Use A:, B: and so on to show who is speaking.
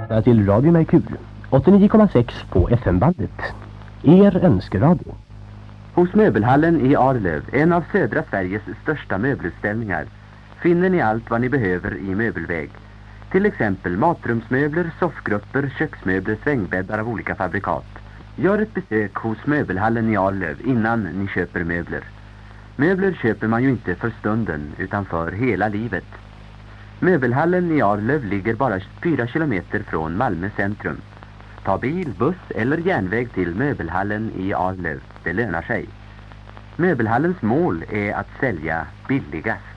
A: Till Radio Merkur 89,6 på FM-bandet. Er önskeradio.
B: Hos Möbelhallen i Arlöv, en av södra Sveriges största möbelutställningar, finner ni allt vad ni behöver i möbelväg. Till exempel matrumsmöbler, soffgrupper, köksmöbler, svängbäddar av olika fabrikat. Gör ett besök hos Möbelhallen i Arlöv innan ni köper möbler. Möbler köper man ju inte för stunden utan för hela livet. Möbelhallen i Arlöv ligger bara 4 kilometer från Malmö centrum. Ta bil, buss eller järnväg till Möbelhallen i Arlöv. Det lönar sig. Möbelhallens mål är att sälja billigast.